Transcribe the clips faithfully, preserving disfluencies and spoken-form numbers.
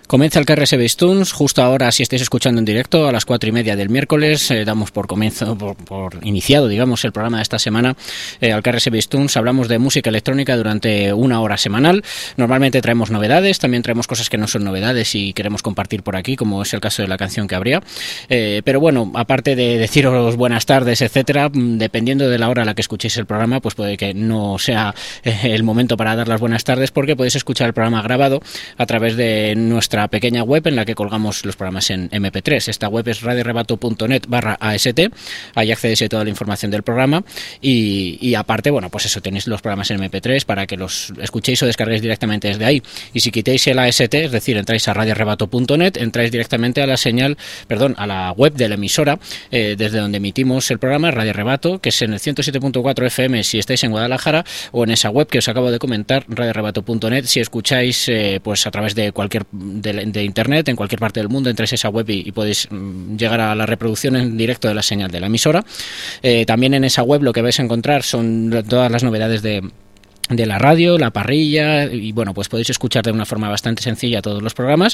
Comienza el K R S Base Tunes, justo ahora, si estáis escuchando en directo, a las cuatro y media del miércoles, eh, damos por comienzo, por, por iniciado, digamos, el programa de esta semana, eh, al K R S Base Tunes. Hablamos de música electrónica durante una hora semanal. Normalmente traemos novedades, también traemos cosas que no son novedades y queremos compartir por aquí, como es el caso de la canción que habría. Eh, pero bueno, aparte de deciros buenas tardes, etcétera, dependiendo de la hora a la que escuchéis el programa, pues puede que no sea eh, el momento para dar las buenas tardes, porque podéis escuchar el programa grabado a través de nuestra pequeña web en la que colgamos los programas en eme pe tres. Esta web es radiorebato punto net barra A S T. Ahí accedéis a toda la información del programa y, y aparte, bueno, pues eso, tenéis los programas en eme pe tres para que los escuchéis o descarguéis directamente desde ahí. Y si quitáis el A S T, es decir, entráis a radiorebato punto net, entráis directamente a la señal, perdón, a la web de la emisora, eh, desde donde emitimos el programa, Radio Rebato, que es en el ciento siete punto cuatro efe eme si estáis en Guadalajara, o en esa web que os acabo de comentar, radiorebato punto net, si escucháis eh, pues a través de cualquier de, de internet, en cualquier parte del mundo, entráis a esa web y, y podéis mm, llegar a la reproducción en directo de la señal de la emisora. Eh, también en esa web lo que vais a encontrar son todas las novedades de de la radio, la parrilla, y bueno, pues podéis escuchar de una forma bastante sencilla todos los programas.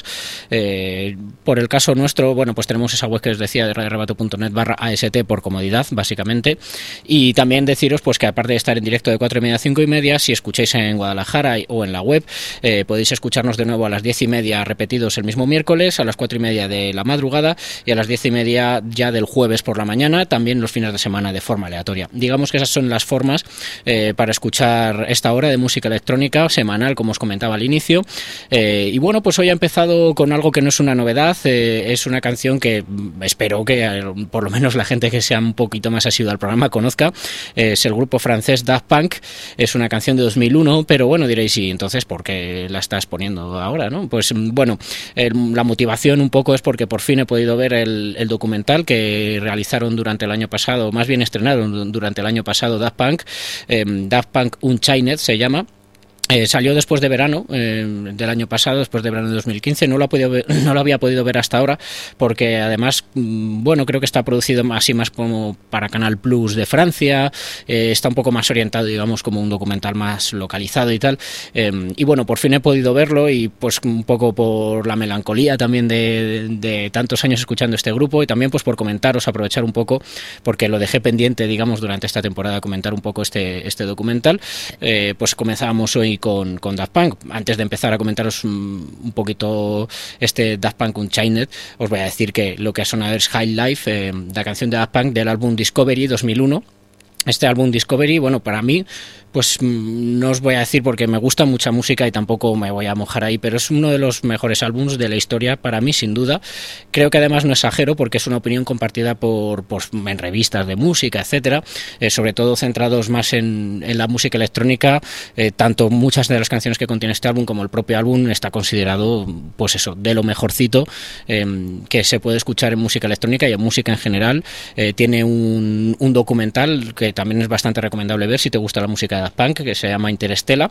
Eh, por el caso nuestro, bueno, pues tenemos esa web que os decía de radiorebato punto net barra A S T por comodidad, básicamente. Y también deciros pues que aparte de estar en directo de cuatro y media a cinco y media, si escucháis en Guadalajara o en la web, eh, podéis escucharnos de nuevo a las diez y media repetidos el mismo miércoles, a las cuatro y media de la madrugada y a las diez y media ya del jueves por la mañana, también los fines de semana de forma aleatoria. Digamos que esas son las formas eh, para escuchar esta hora de música electrónica semanal, como os comentaba al inicio. Eh, y bueno, pues hoy ha empezado con algo que no es una novedad, eh, es una canción que espero que eh, por lo menos la gente que sea un poquito más asidua al programa conozca. Eh, es el grupo francés Daft Punk, es una canción de dos mil uno, pero bueno, diréis, ¿y entonces por qué la estás poniendo ahora, no? Pues bueno, eh, la motivación un poco es porque por fin he podido ver el, el documental que realizaron durante el año pasado, más bien estrenaron durante el año pasado Daft Punk, eh, Daft Punk Unchained se llama. Eh, salió después de verano eh, del año pasado, después de verano de dos mil quince. No lo, ha podido ver, no lo había podido ver hasta ahora porque además, bueno, creo que está producido así más como para Canal Plus de Francia, eh, está un poco más orientado, digamos, como un documental más localizado y tal. Eh, y bueno, por fin he podido verlo y pues un poco por la melancolía también de, de, de tantos años escuchando este grupo y también pues por comentaros, aprovechar un poco, porque lo dejé pendiente, digamos, durante esta temporada, comentar un poco este, este documental. Eh, pues comenzábamos hoy Con, con Daft Punk. Antes de empezar a comentaros un, un poquito este Daft Punk Unchained, os voy a decir que lo que ha sonado es High Life, eh, la canción de Daft Punk del álbum Discovery dos mil uno. Este álbum Discovery, bueno, para mí, pues no os voy a decir porque me gusta mucha música y tampoco me voy a mojar ahí, pero es uno de los mejores álbumes de la historia para mí, sin duda. Creo que además no exagero porque es una opinión compartida por, por en revistas de música, etcétera, eh, sobre todo centrados más en, en la música electrónica. Eh, tanto muchas de las canciones que contiene este álbum como el propio álbum está considerado, pues eso, de lo mejorcito eh, que se puede escuchar en música electrónica y en música en general. Eh, tiene un, un documental que también es bastante recomendable ver si te gusta la música de Daft Punk, que se llama Interestela,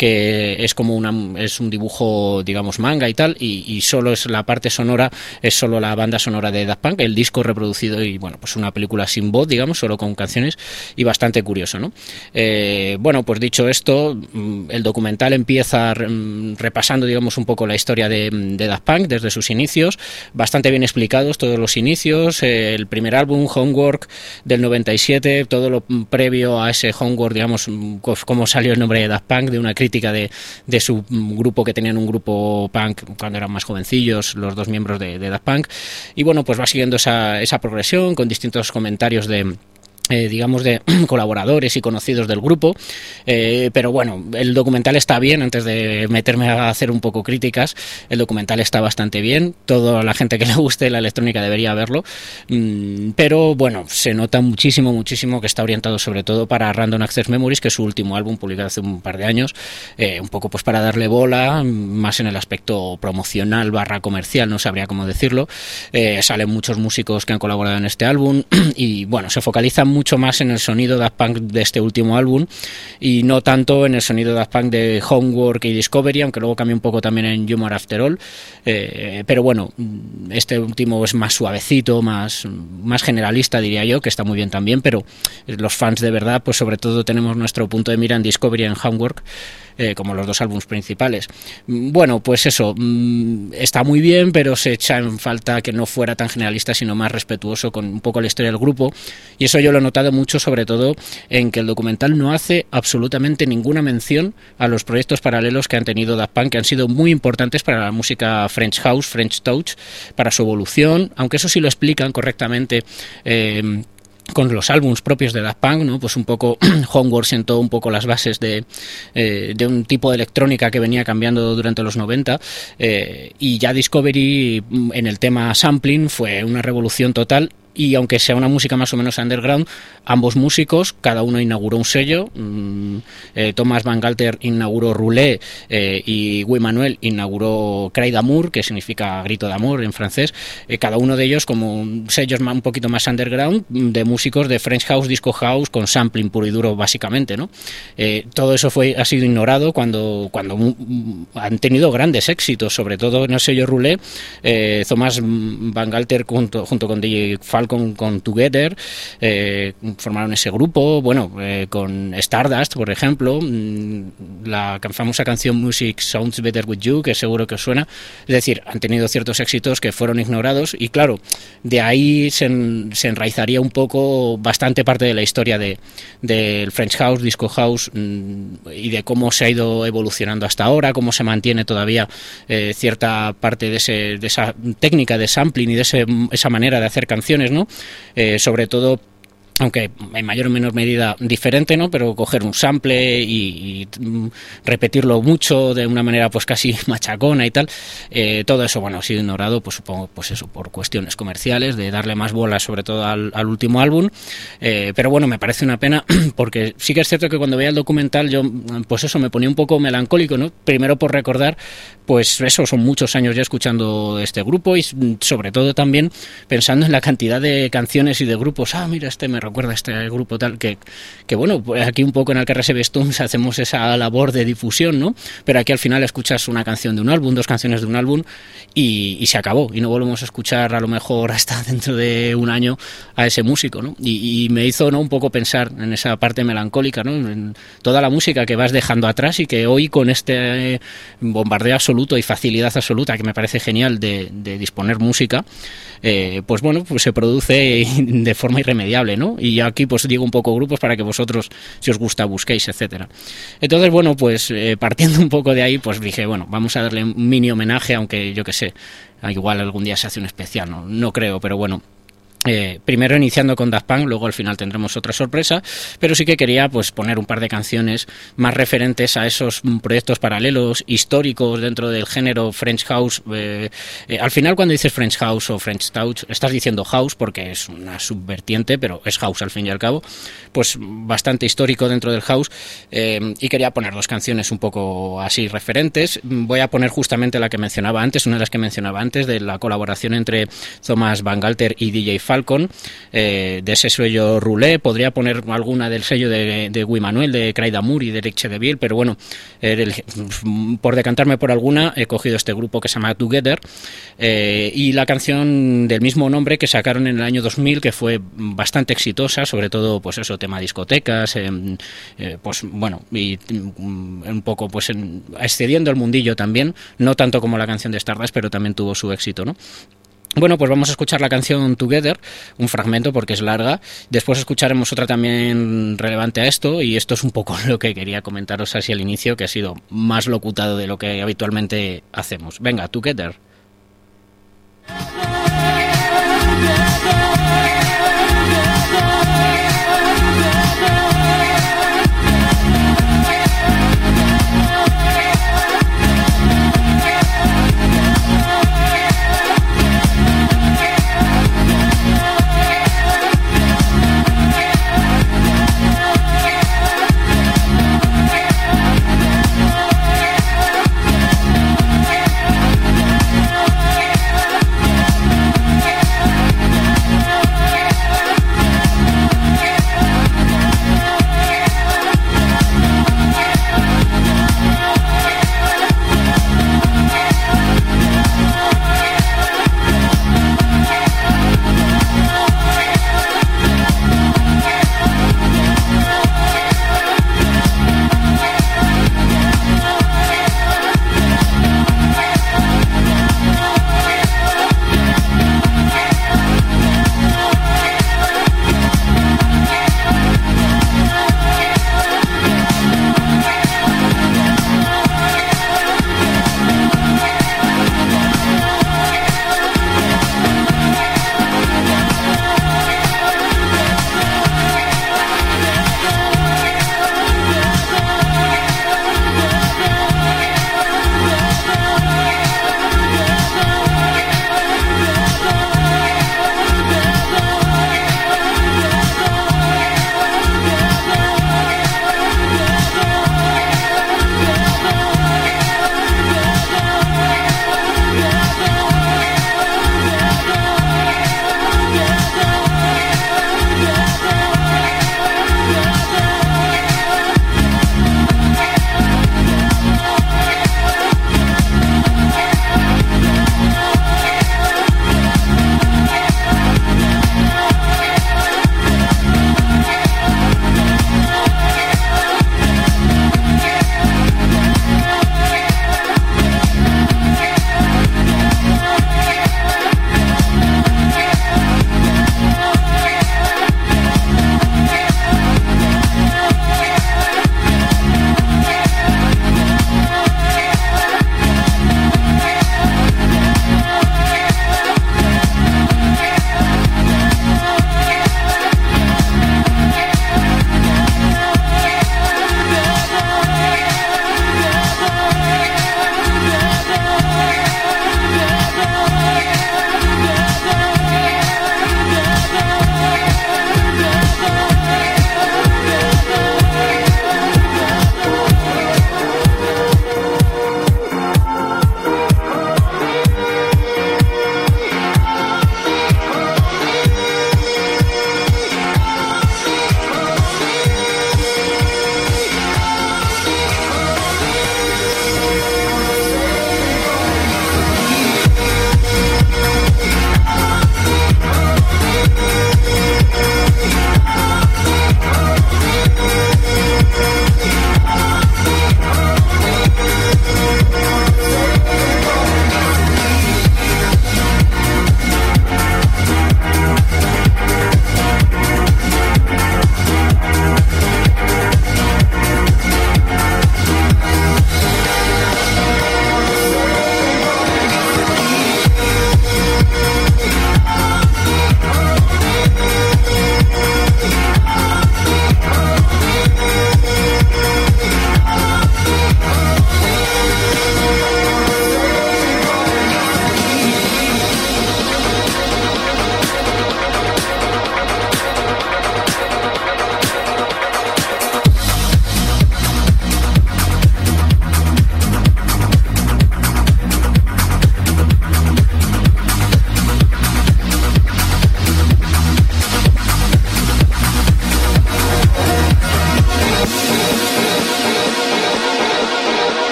que es como una, es un dibujo, digamos, manga y tal, y, y solo es la parte sonora, es solo la banda sonora de Daft Punk, el disco reproducido y bueno, pues una película sin voz, digamos, solo con canciones, y bastante curioso, ¿no? Eh, bueno, pues dicho esto, el documental empieza repasando, digamos, un poco la historia de, de Daft Punk desde sus inicios, bastante bien explicados todos los inicios, eh, el primer álbum, Homework, del noventa y siete, todo lo previo a ese Homework, digamos, cómo salió el nombre de Daft Punk, de una crítica de, de su grupo, que tenían un grupo punk cuando eran más jovencillos, los dos miembros de, de Daft Punk, y bueno, pues va siguiendo esa, esa progresión con distintos comentarios de Eh, digamos de colaboradores y conocidos del grupo, eh, pero bueno, el documental está bien. Antes de meterme a hacer un poco críticas, el documental está bastante bien, toda la gente que le guste la electrónica debería verlo, mm, pero bueno, se nota muchísimo, muchísimo que está orientado sobre todo para Random Access Memories, que es su último álbum publicado hace un par de años, eh, un poco pues para darle bola, más en el aspecto promocional barra comercial, no sabría cómo decirlo. Eh, salen muchos músicos que han colaborado en este álbum y bueno, se focalizan mucho más en el sonido Daft Punk de este último álbum y no tanto en el sonido Daft Punk de Homework y Discovery, aunque luego cambia un poco también en Humor After All, eh, pero bueno, este último es más suavecito, más, más generalista, diría yo, que está muy bien también, pero los fans de verdad, pues sobre todo tenemos nuestro punto de mira en Discovery y en Homework, eh, como los dos álbumes principales. Bueno, pues eso, está muy bien, pero se echa en falta que no fuera tan generalista, sino más respetuoso con un poco la historia del grupo, y eso yo lo he notado mucho, sobre todo en que el documental no hace absolutamente ninguna mención a los proyectos paralelos que han tenido Daft Punk, que han sido muy importantes para la música French House, French Touch, para su evolución, aunque eso sí lo explican correctamente eh, con los álbumes propios de Daft Punk, ¿no? Pues un poco Homework sentó un poco las bases de, eh, de un tipo de electrónica que venía cambiando durante los noventa, eh, y ya Discovery en el tema sampling fue una revolución total. Y aunque sea una música más o menos underground, ambos músicos, cada uno inauguró un sello. Mm, eh, Thomas Van Galter inauguró Roulé eh, y Guy Manuel inauguró Cry d'amour, que significa grito de amor en francés. Eh, cada uno de ellos como sellos más, un poquito más underground, de músicos de French House, Disco House, con sampling puro y duro básicamente, ¿no? Eh, todo eso fue ha sido ignorado cuando, cuando mm, han tenido grandes éxitos, sobre todo en el sello Roulé. Eh, Thomas Van Galter junto, junto con D J Falcon Con, con Together, eh, formaron ese grupo, bueno, eh, con Stardust, por ejemplo, la famosa canción Music Sounds Better With You, que seguro que os suena. Es decir, han tenido ciertos éxitos que fueron ignorados, y claro, de ahí se, en, se enraizaría un poco bastante parte de la historia de del French House, Disco House, y de cómo se ha ido evolucionando hasta ahora, cómo se mantiene todavía eh, cierta parte de, ese, de esa técnica de sampling y de ese, esa manera de hacer canciones, ¿no? Eh, sobre todo, aunque en mayor o menor medida diferente, ¿no? Pero coger un sample y, y repetirlo mucho de una manera pues casi machacona y tal, eh, todo eso, bueno, ha sido ignorado, pues supongo, pues eso, por cuestiones comerciales, de darle más bola sobre todo al, al último álbum, eh, pero bueno, me parece una pena, porque sí que es cierto que cuando veía el documental yo, pues eso, me ponía un poco melancólico, ¿no? Primero por recordar, pues eso, son muchos años ya escuchando este grupo, y sobre todo también pensando en la cantidad de canciones y de grupos. Ah, mira, este me recuerda a este grupo tal, que, que bueno, pues aquí un poco en Alcarràs S B Stones hacemos esa labor de difusión, ¿no? Pero aquí al final escuchas una canción de un álbum, dos canciones de un álbum, y, y se acabó, y no volvemos a escuchar a lo mejor hasta dentro de un año a ese músico, ¿no? Y, y me hizo, ¿no?, un poco pensar en esa parte melancólica, ¿no? En toda la música que vas dejando atrás, y que hoy con este bombardeo absoluto y facilidad absoluta, que me parece genial, de, de disponer música, eh, pues bueno, pues se produce de forma irremediable, ¿no? Y aquí pues digo un poco grupos para que vosotros, si os gusta, busquéis, etcétera. Entonces, bueno, pues eh, partiendo un poco de ahí, pues dije, bueno, vamos a darle un mini homenaje, aunque yo que sé, igual algún día se hace un especial, no, no creo, pero bueno. Eh, primero iniciando con Daft Punk, luego al final tendremos otra sorpresa, pero sí que quería pues poner un par de canciones más referentes a esos proyectos paralelos históricos dentro del género French House. Eh, eh, al final, cuando dices French House o French Touch, estás diciendo House porque es una subvertiente, pero es House al fin y al cabo, pues bastante histórico dentro del House, eh, y quería poner dos canciones un poco así referentes. Voy a poner justamente la que mencionaba antes, una de las que mencionaba antes, de la colaboración entre Thomas Van Galter y D J Falcon, eh, de ese sello Roulé. Podría poner alguna del sello de, de Guy Manuel, de Cry d'amour y de Eric Chedeville, pero bueno, eh, el, por decantarme por alguna, he cogido este grupo que se llama Together, eh, y la canción del mismo nombre que sacaron en el año dos mil, que fue bastante exitosa, sobre todo pues eso, tema discotecas, eh, eh, pues bueno, y un poco pues en, excediendo el mundillo también, no tanto como la canción de Stardust, pero también tuvo su éxito, ¿no? Bueno, pues vamos a escuchar la canción Together, un fragmento porque es larga. Después escucharemos otra también relevante a esto, y esto es un poco lo que quería comentaros así al inicio, que ha sido más locutado de lo que habitualmente hacemos. Venga, Together.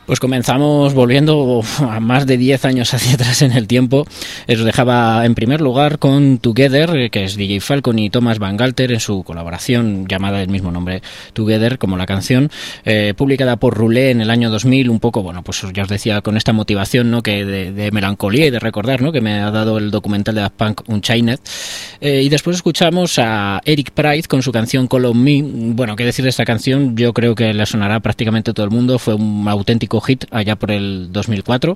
Pues comenzamos volviendo a más de diez años hacia atrás en el tiempo. Os dejaba en primer lugar con Together, que es D J Falcon y Thomas Bangalter en su colaboración llamada del mismo nombre, Together, como la canción, eh, publicada por Roulé en el año dos mil, un poco, bueno, pues ya os decía, con esta motivación, ¿no?, que de, de melancolía y de recordar, ¿no?, que me ha dado el documental de Daft Punk Unchained. Eh, y después escuchamos a Eric Prydz con su canción Call on Me. Bueno, qué decir de esta canción, yo creo que le sonará prácticamente a todo el mundo, fue un auténtico hit allá por el dos mil cuatro.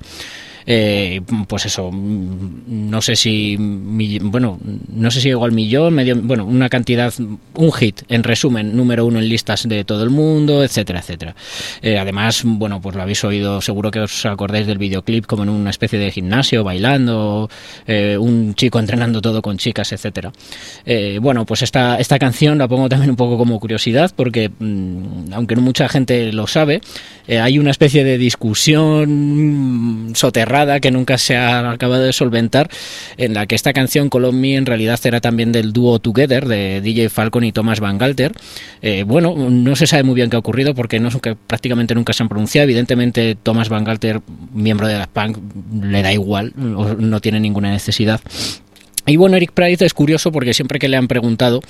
Eh, pues eso, no sé si bueno, no sé si llegó al millón, medio, bueno, una cantidad, un hit, en resumen, número uno en listas de todo el mundo, etcétera, etcétera. Eh, además, bueno, pues lo habéis oído, seguro que os acordáis del videoclip como en una especie de gimnasio, bailando, eh, un chico entrenando todo con chicas, etcétera. Eh, bueno, pues esta, esta canción la pongo también un poco como curiosidad porque, mmm, aunque no mucha gente lo sabe, eh, hay una especie de discusión soterrada que nunca se ha acabado de solventar, en la que esta canción Call on Me en realidad era también del dúo Together de D J Falcon y Thomas Bangalter. Eh, bueno, no se sabe muy bien qué ha ocurrido porque no, que prácticamente nunca se han pronunciado. Evidentemente Thomas Bangalter, miembro de Daft Punk, le da igual, no tiene ninguna necesidad. Y bueno, Eric Prydz es curioso porque siempre que le han preguntado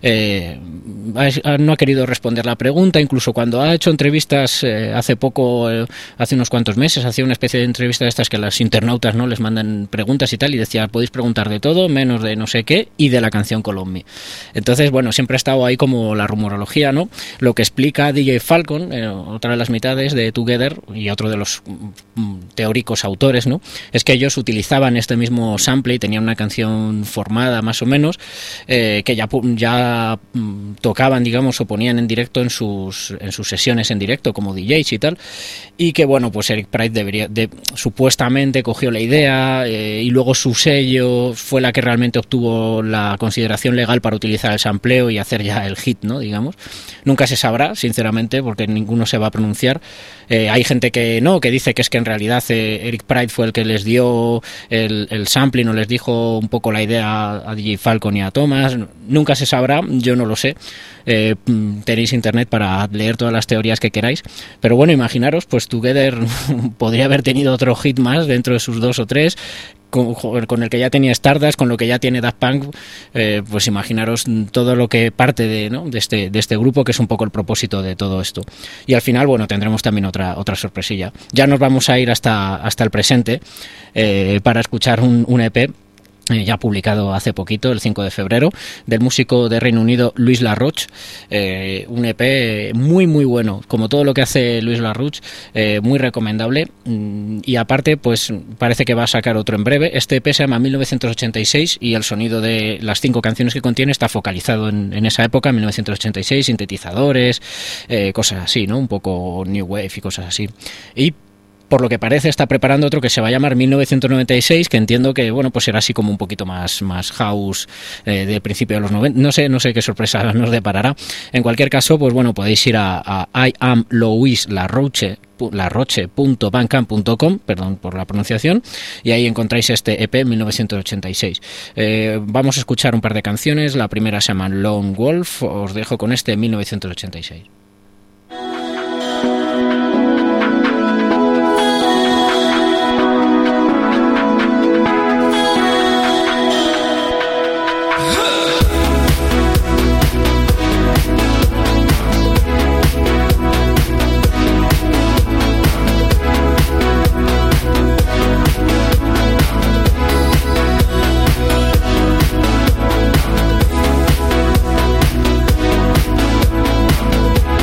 eh, no ha querido responder la pregunta. Incluso cuando ha hecho entrevistas eh, hace poco, eh, hace unos cuantos meses, hacía una especie de entrevista de estas que las internautas, ¿no?, les mandan preguntas y tal, y decía, podéis preguntar de todo menos de no sé qué y de la canción Call on Me. Entonces, bueno, siempre ha estado ahí como la rumorología, ¿no? Lo que explica D J Falcon, eh, otra de las mitades de Together y otro de los mm, teóricos autores, ¿no?, es que ellos utilizaban este mismo sample y tenían una canción formada más o menos, eh, que ya, ya mm, tocaban, digamos, o ponían en directo en sus, en sus sesiones en directo como D Js y tal, y que bueno, pues Eric Prydz debería, de, supuestamente cogió la idea eh, y luego su sello fue la que realmente obtuvo la consideración legal para utilizar el sampleo y hacer ya el hit, ¿no?, digamos. Nunca se sabrá, sinceramente, porque ninguno se va a pronunciar. Eh, hay gente que no, que dice que es que en realidad eh, Eric Prydz fue el que les dio el, el sampling o les dijo un poco la idea a D J Falcon y a Thomas. Nunca se sabrá, yo no lo sé. Eh, tenéis internet para leer todas las teorías que queráis, pero bueno, imaginaros, pues Together podría haber tenido otro hit más dentro de sus dos o tres, con, con el que ya tenía Stardust, con lo que ya tiene Daft Punk. Eh, pues imaginaros todo lo que parte de, ¿no?, de este de este grupo, que es un poco el propósito de todo esto. Y al final, bueno, tendremos también otra otra sorpresilla. Ya nos vamos a ir hasta hasta el presente eh, para escuchar un, un E P ya publicado hace poquito, el cinco de febrero, del músico de Reino Unido Louis LaRoche, eh, un E P muy muy bueno, como todo lo que hace Louis LaRoche, eh, muy recomendable, y aparte pues parece que va a sacar otro en breve. Este E P se llama mil novecientos ochenta y seis y el sonido de las cinco canciones que contiene está focalizado en, en esa época, mil novecientos ochenta y seis, sintetizadores, eh, cosas así, ¿no?, un poco New Wave y cosas así. Y por lo que parece está preparando otro que se va a llamar mil novecientos noventa y seis, que entiendo que bueno, pues será así como un poquito más, más house eh, de principio de los noventa. No sé, no sé qué sorpresa nos deparará. En cualquier caso, pues bueno, podéis ir a, a I am Louis LaRoche larroche punto bandcamp punto com, perdón por la pronunciación, y ahí encontráis este E P mil novecientos ochenta y seis. Eh, vamos a escuchar un par de canciones. La primera se llama Lone Wolf. Os dejo con este mil novecientos ochenta y seis. We'll be right back.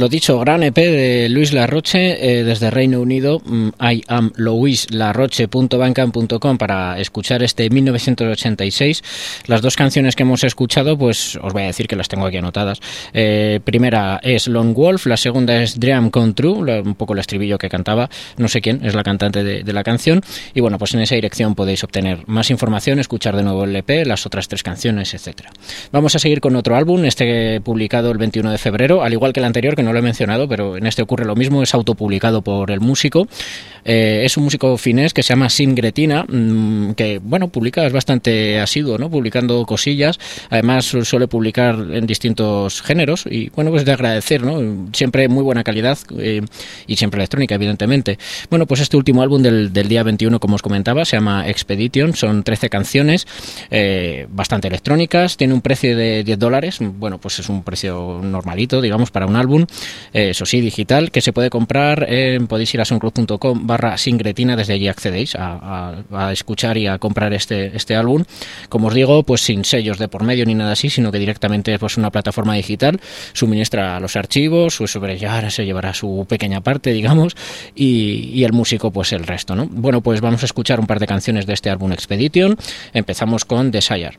Lo dicho, gran E P de Luis Larroche eh, desde Reino Unido, I am louis larroche punto bandcamp punto com, para escuchar este mil novecientos ochenta y seis. Las dos canciones que hemos escuchado, pues os voy a decir que las tengo aquí anotadas. Eh, primera es Lone Wolf, la segunda es Dream Come True, un poco el estribillo que cantaba, no sé quién, es la cantante de, de la canción. Y bueno, pues en esa dirección podéis obtener más información, escuchar de nuevo el E P, las otras tres canciones, etcétera. Vamos a seguir con otro álbum, este publicado el veintiuno de febrero, al igual que el anterior, que no lo he mencionado, pero en este ocurre lo mismo, es autopublicado por el músico. Eh, es un músico finés que se llama Sin Gretina, mmm, que bueno, publica, es bastante asiduo, ¿no? Publicando cosillas, además suele publicar en distintos géneros y bueno, pues de agradecer, ¿no? Siempre muy buena calidad eh, y siempre electrónica, evidentemente. Bueno, pues este último álbum del, del día veintiuno, como os comentaba, se llama Expedition, son trece canciones, eh, bastante electrónicas, tiene un precio de diez dólares, bueno, pues es un precio normalito, digamos, para un álbum, eh, eso sí, digital, que se puede comprar, eh, podéis ir a soundcloud punto com barra Singretina, desde allí accedéis a, a, a escuchar y a comprar este, este álbum, como os digo, pues sin sellos de por medio ni nada así, sino que directamente es pues una plataforma digital, suministra los archivos, su sobrellar se llevará su pequeña parte, digamos, y, y el músico pues el resto, ¿no? Bueno, pues vamos a escuchar un par de canciones de este álbum Expedition. Empezamos con Desire.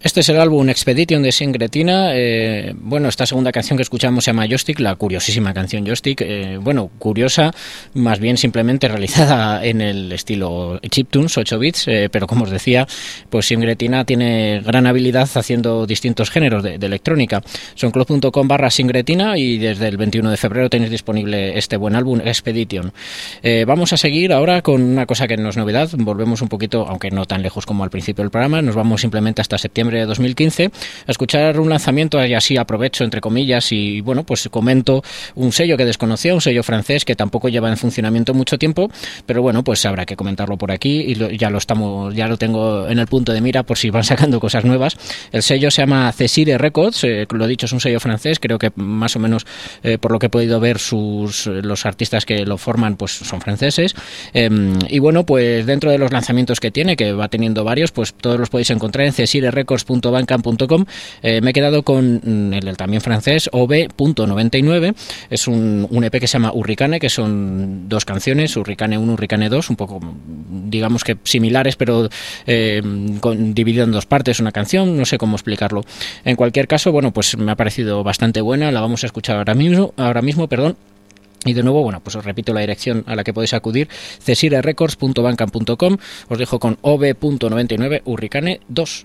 Este es el álbum Expedition de Singretina. Eh, bueno, esta segunda canción que escuchamos se llama Joystick, la curiosísima canción Joystick. Eh, bueno, curiosa, más bien simplemente realizada en el estilo chiptunes, ocho bits, eh, pero como os decía, pues Singretina tiene gran habilidad haciendo distintos géneros de, de electrónica. Soundcloud.com barra Singretina y desde el veintiuno de febrero tenéis disponible este buen álbum Expedition. Eh, vamos a seguir ahora con una cosa que no es novedad. Volvemos un poquito, aunque no tan lejos como al principio del programa, nos vamos simplemente hasta septiembre de dos mil quince a escuchar un lanzamiento, y así aprovecho entre comillas y bueno, pues comento un sello que desconocía, un sello francés que tampoco lleva en funcionamiento mucho tiempo, pero bueno, pues habrá que comentarlo por aquí y lo, ya lo estamos, ya lo tengo en el punto de mira por si van sacando cosas nuevas. El sello se llama Cesire Records, eh, lo dicho, es un sello francés, creo que más o menos eh, por lo que he podido ver sus los artistas que lo forman pues son franceses, eh, y bueno, pues dentro de los lanzamientos que tiene, que va teniendo varios, pues todos los podéis encontrar en cesire records punto bandcamp punto com. Eh, me he quedado con el, el también francés O B punto noventa y nueve. Es un, un E P que se llama Hurricane, que son dos canciones, Hurricane uno, Hurricane dos, un poco digamos que similares, pero eh, con, dividido en dos partes una canción, no sé cómo explicarlo. En cualquier caso, bueno, pues me ha parecido bastante buena, la vamos a escuchar ahora mismo, ahora mismo, perdón. Y de nuevo, bueno, pues os repito la dirección a la que podéis acudir, cesire records punto bandcamp punto com. Os dejo con O B punto noventa y nueve, Hurricane dos.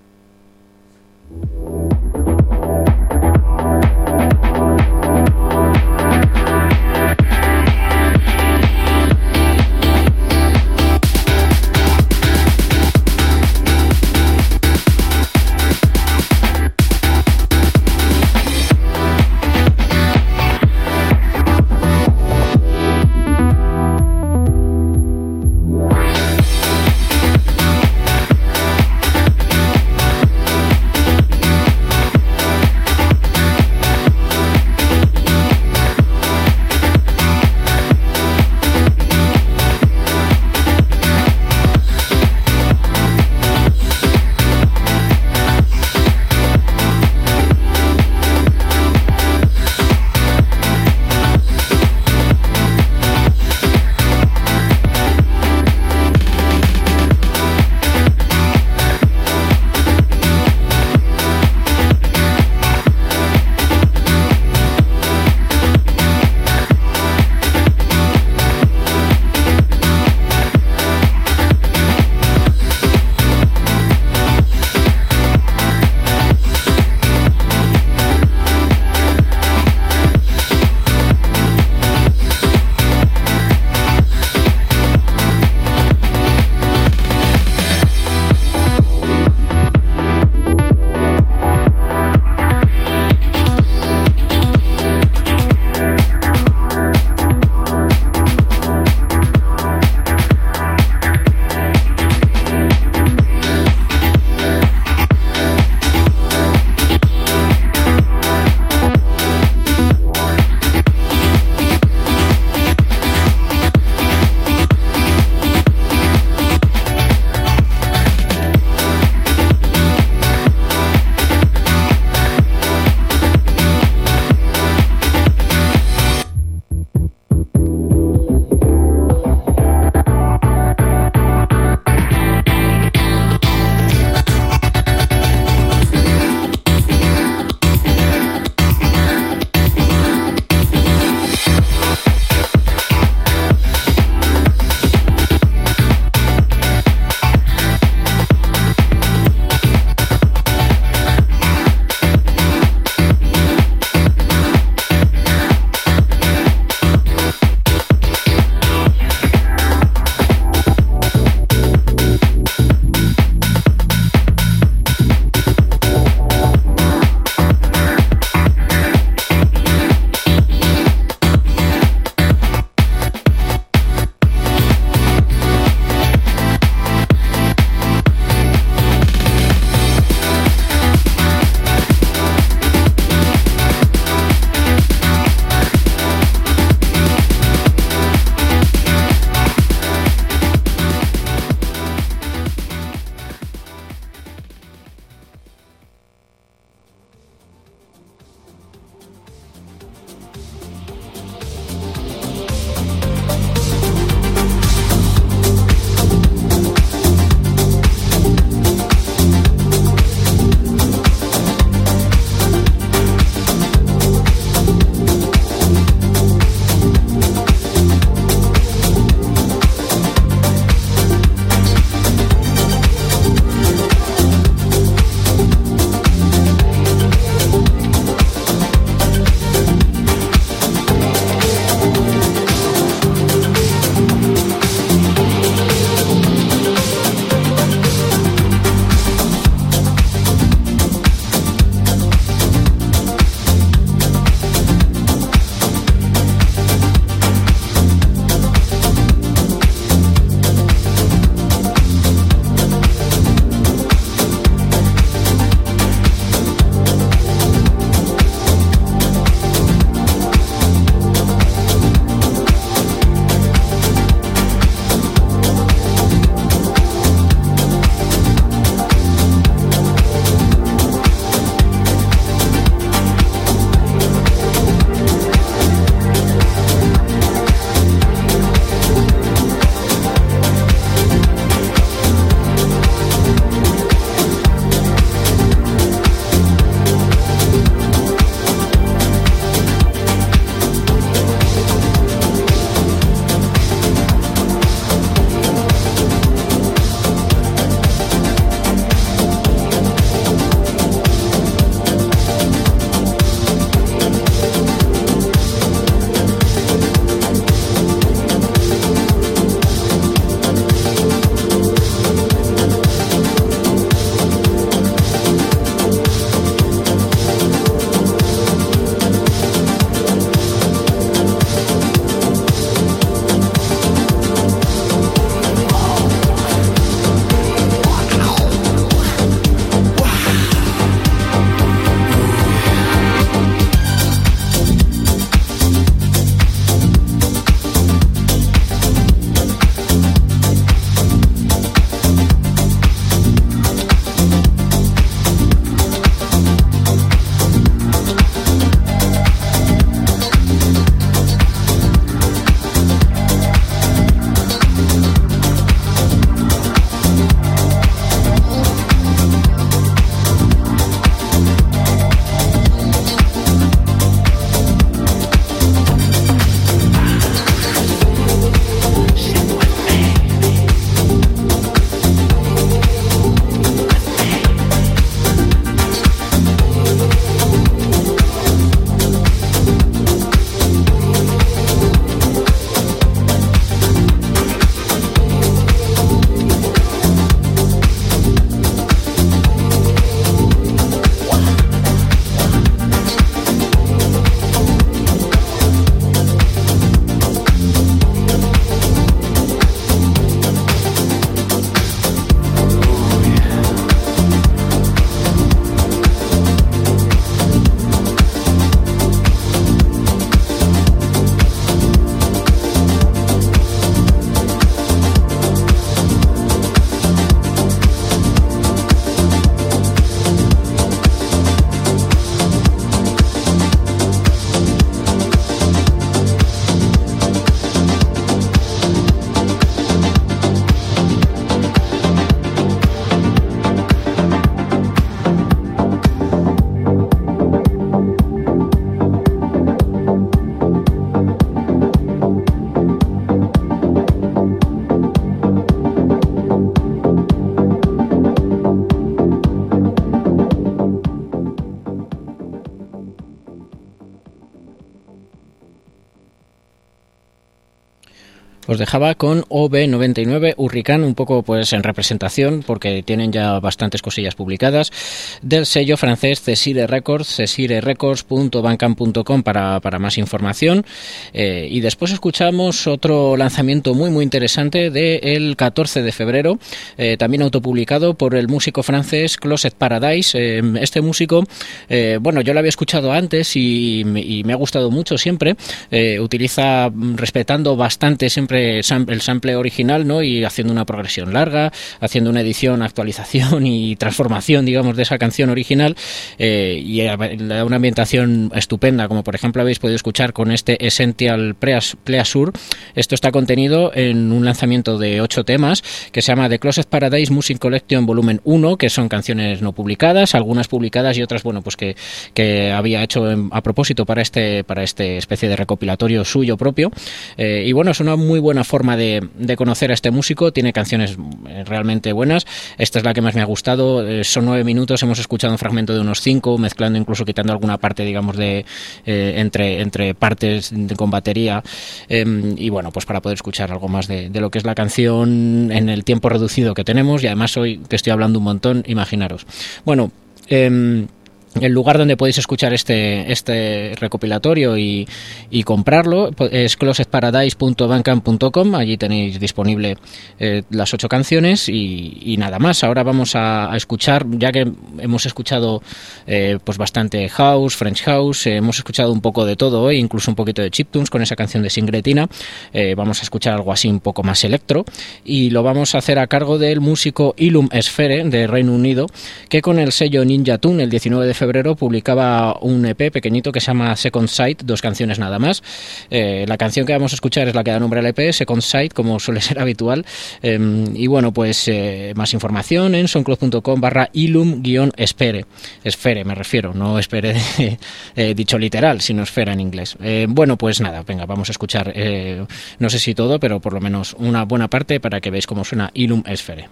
Os dejaba con O B noventa y nueve Hurricane, un poco pues en representación, porque tienen ya bastantes cosillas publicadas, del sello francés Cesire Records, cesire records punto bandcamp punto com para, para más información. Eh, y después escuchamos otro lanzamiento muy muy interesante del catorce de febrero, eh, también autopublicado por el músico francés Closet Paradise. Eh, este músico, eh, bueno, yo lo había escuchado antes y, y me ha gustado mucho siempre. Eh, utiliza, respetando bastante siempre el sample original, ¿no? Y haciendo una progresión larga, haciendo una edición, actualización y transformación, digamos, de esa canción original, eh, y da una ambientación estupenda, como por ejemplo habéis podido escuchar con este Essential Pleasure. Esto está contenido en un lanzamiento de ocho temas que se llama The Closet Paradise Music Collection Volumen uno, que son canciones no publicadas, algunas publicadas y otras, bueno, pues que, que había hecho en, a propósito para este para este especie de recopilatorio suyo propio. Eh, y bueno, es una muy buena forma de, de conocer a este músico. Tiene canciones realmente buenas. Esta es la que más me ha gustado. Eh, son nueve minutos, hemos escuchado un fragmento de unos cinco, mezclando, incluso quitando alguna parte, digamos, de eh, entre, entre partes de, con batería. Eh, y bueno, pues para poder escuchar algo más de, de lo que es la canción en el tiempo reducido que tenemos, y además hoy que estoy hablando un montón, imaginaros. Bueno, eh, el lugar donde podéis escuchar este este recopilatorio y, y comprarlo es closet paradise punto bandcamp punto com. Allí tenéis disponible eh, las ocho canciones y, y nada más. Ahora vamos a, a escuchar, ya que hemos escuchado eh, pues bastante house, French house, eh, hemos escuchado un poco de todo hoy, incluso un poquito de chiptunes con esa canción de Singretina. Eh, vamos a escuchar algo así un poco más electro, y lo vamos a hacer a cargo del músico Illum Sphere de Reino Unido, que con el sello Ninja Tune el diecinueve de febrero publicaba un E P pequeñito que se llama Second Sight, dos canciones nada más. Eh, la canción que vamos a escuchar es la que da nombre al E P, Second Sight, como suele ser habitual. Eh, y bueno, pues eh, más información en soundcloud punto com barra Illum guión Sphere. Sphere me refiero, no espere eh, dicho literal, sino esfera en inglés. Eh, bueno, pues nada, venga, vamos a escuchar, eh, no sé si todo, pero por lo menos una buena parte para que veáis cómo suena Illum Sphere.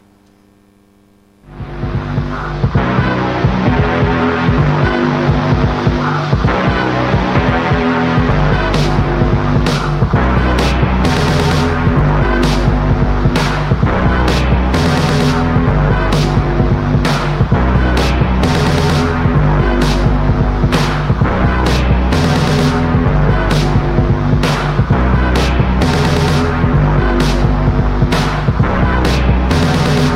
We'll be right back.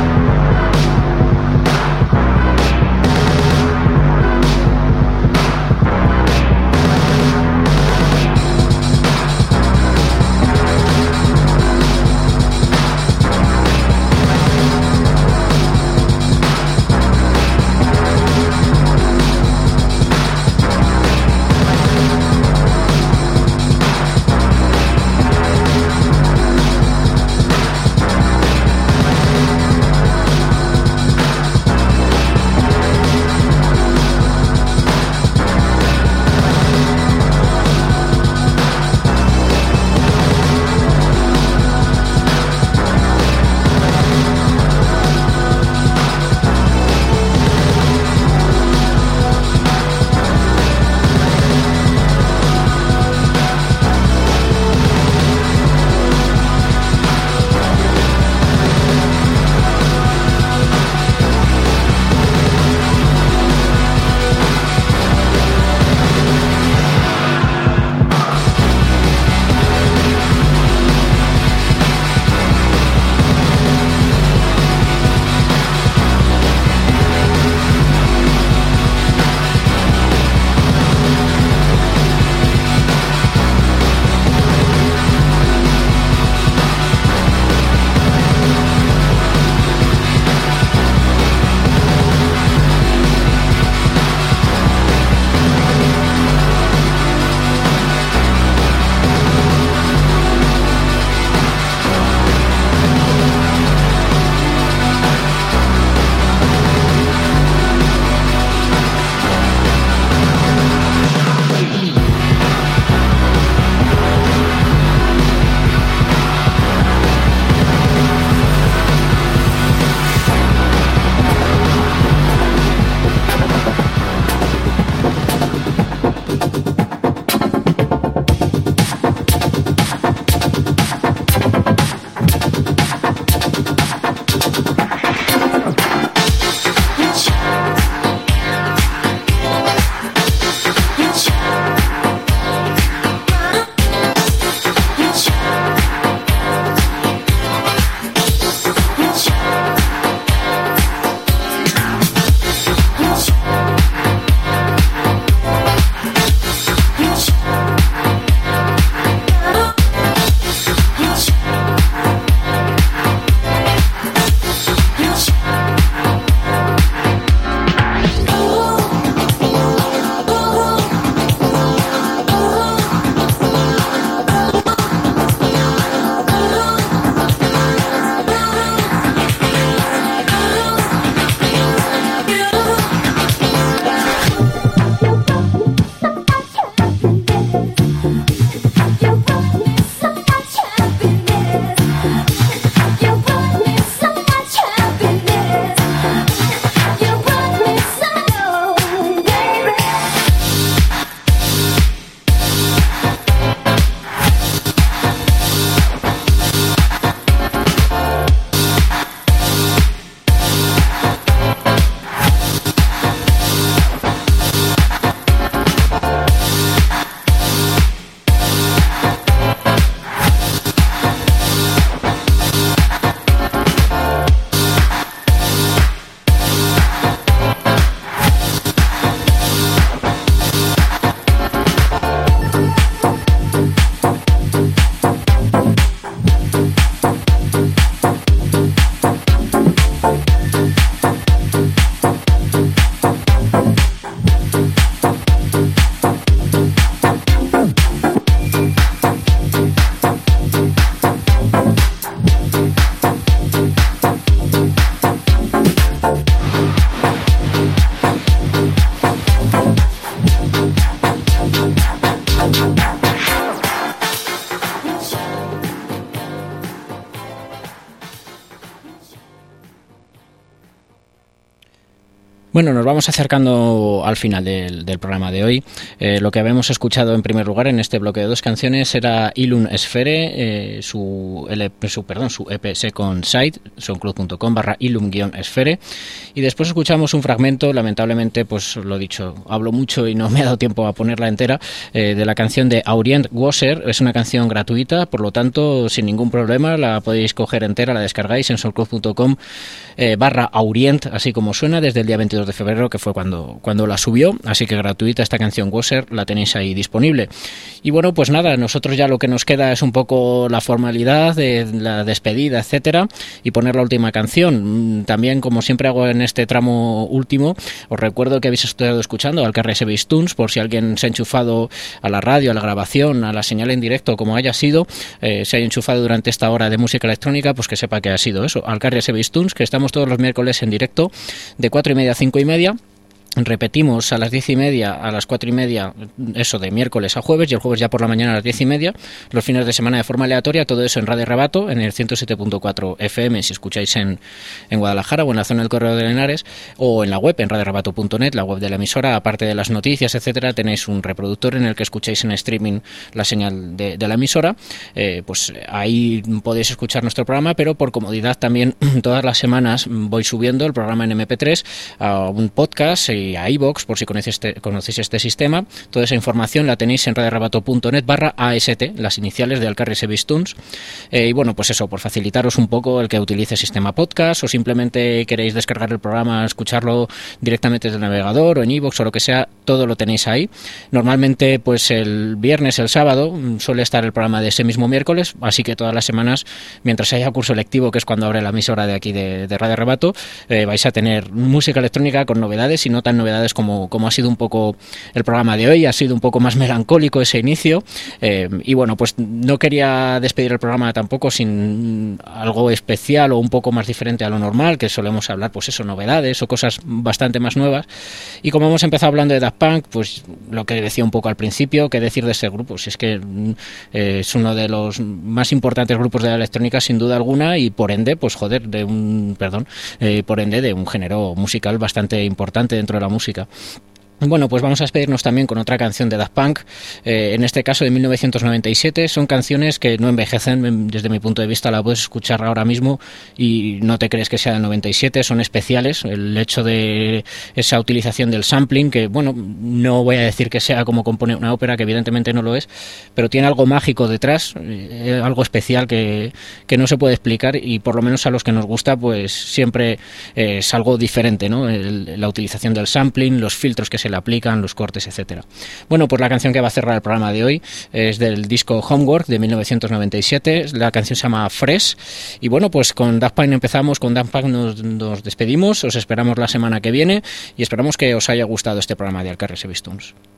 Bueno, nos vamos acercando al final del, del programa de hoy. Eh, lo que habíamos escuchado en primer lugar en este bloque de dos canciones era Illum Sphere, eh, su, L P, su, perdón, su E P Second Side, soundcloud.com barra Illum-Sphere. Y después escuchamos un fragmento, lamentablemente, pues lo dicho, hablo mucho y no me ha dado tiempo a ponerla entera, eh, de la canción de Aurient Wasser. Es una canción gratuita, por lo tanto, sin ningún problema, la podéis coger entera, la descargáis en soundcloud.com eh, barra Aurient, así como suena, desde el día veintidós de febrero, que fue cuando, cuando la subió, así que gratuita esta canción Wasser, la tenéis ahí disponible. Y bueno, pues nada, nosotros ya lo que nos queda es un poco la formalidad de la despedida, etcétera, y poner la última canción. También, como siempre hago en este tramo último, os recuerdo que habéis estado escuchando al K R S Base Tunes, por si alguien se ha enchufado a la radio, a la grabación, a la señal en directo, como haya sido, eh, se haya enchufado durante esta hora de música electrónica, pues que sepa que ha sido eso, al K R S Base Tunes, que estamos todos los miércoles en directo de cuatro y media a cinco y media. Repetimos a las diez y media, a las cuatro y media, eso de miércoles a jueves, y el jueves ya por la mañana a las diez y media, los fines de semana de forma aleatoria, todo eso en Radio Rebato, en el ciento siete punto cuatro F M, si escucháis en, en Guadalajara o en la zona del Correo de Henares, o en la web, en radio rebato punto net, la web de la emisora. Aparte de las noticias, etcétera, tenéis un reproductor en el que escucháis en streaming la señal de, de la emisora. Eh, pues ahí podéis escuchar nuestro programa, pero por comodidad también todas las semanas voy subiendo el programa en eme pe tres a un podcast y a iVoox, por si conocéis este, conocéis este sistema. Toda esa información la tenéis en radio rebato punto net barra A S T, las iniciales del K R S Base Tunes. Eh, y bueno, pues eso, por facilitaros un poco el que utilice sistema podcast, o simplemente queréis descargar el programa, escucharlo directamente desde el navegador o en iVoox o lo que sea, todo lo tenéis ahí. Normalmente, pues el viernes, el sábado, suele estar el programa de ese mismo miércoles, así que todas las semanas, mientras haya curso lectivo, que es cuando abre la emisora de aquí de, de Radio Rebato, eh, vais a tener música electrónica con novedades, y no tan novedades como, como ha sido un poco el programa de hoy. Ha sido un poco más melancólico ese inicio, eh, y bueno, pues no quería despedir el programa tampoco sin algo especial o un poco más diferente a lo normal, que solemos hablar, pues eso, novedades o cosas bastante más nuevas. Y como hemos empezado hablando de Daft Punk, pues lo que decía un poco al principio, qué decir de ese grupo, si es que eh, es uno de los más importantes grupos de la electrónica sin duda alguna, y por ende, pues joder, de un, perdón, eh, por ende de un género musical bastante importante dentro de la música. Bueno, pues vamos a despedirnos también con otra canción de Daft Punk, eh, en este caso de mil novecientos noventa y siete. Son canciones que no envejecen, desde mi punto de vista la puedes escuchar ahora mismo y no te crees que sea del noventa y siete, son especiales. El hecho de esa utilización del sampling, que bueno, no voy a decir que sea como componer una ópera, que evidentemente no lo es, pero tiene algo mágico detrás, eh, algo especial que, que no se puede explicar, y por lo menos a los que nos gusta, pues siempre eh, es algo diferente, ¿no? El, la utilización del sampling, los filtros que se le aplican, los cortes, etcétera. Bueno, pues la canción que va a cerrar el programa de hoy es del disco Homework de mil novecientos noventa y siete. La canción se llama Fresh. Y bueno, pues con Daft Punk empezamos, con Daft Punk nos, nos despedimos. Os esperamos la semana que viene y esperamos que os haya gustado este programa de Al K R S Base Tunes.